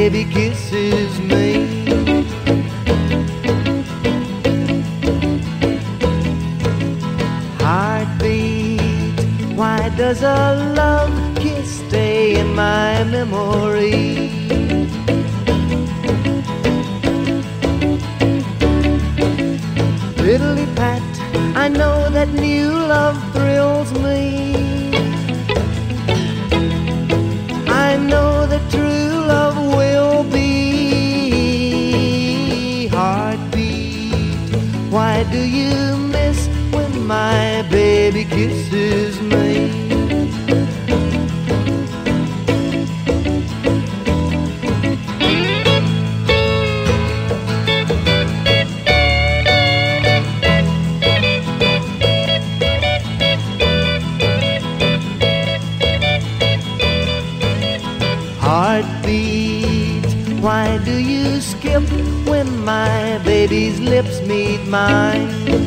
baby kisses me. Heartbeat, why does a love kiss stay in my memory? Fiddly pat, I know that new love thrills me. I know that true love will be. Heartbeat, why do you miss when my baby kisses me? Heartbeat, why do you skip when my baby's lips meet mine?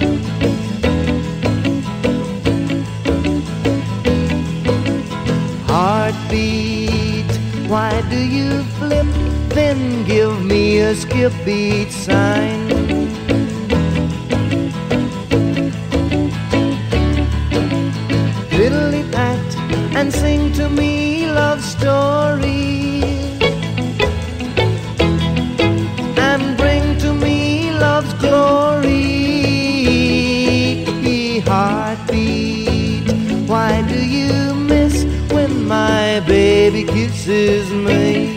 Heartbeat, why do you flip, then give me a skip beat sign? Fiddly pat and sing to me love stories, and bring to me love's glory. Heartbeat, why do you miss when my baby kisses me?